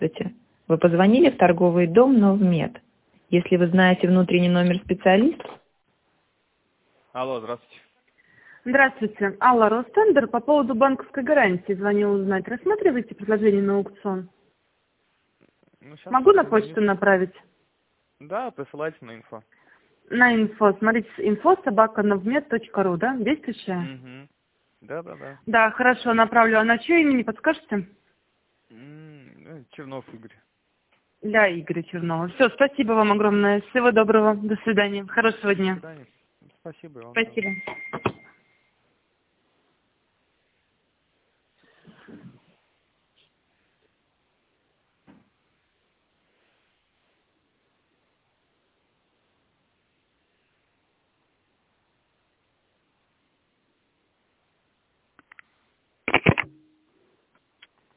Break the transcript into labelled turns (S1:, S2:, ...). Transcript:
S1: Здравствуйте. Вы позвонили в торговый дом Новмед. Если вы знаете внутренний номер специалиста...
S2: Алло, здравствуйте.
S3: Здравствуйте. Алла, Ростендер. По поводу банковской гарантии звонила узнать. Рассматриваете предложение на аукцион?
S2: Ну, сейчас
S3: Могу на
S2: позвоню.
S3: почту направить?
S2: Да, присылайте на инфо.
S3: На инфо. Смотрите, info@novmed.ru, да? Действующая?
S2: Угу. Да.
S3: Да, хорошо, направлю. А на чье имя не подскажете?
S2: Чернов Игорь.
S3: Для Игоря Чернова. Все, спасибо вам огромное. Всего доброго. До свидания. Хорошего
S2: До
S3: дня.
S2: свидания. Спасибо и вам тоже.
S3: Спасибо.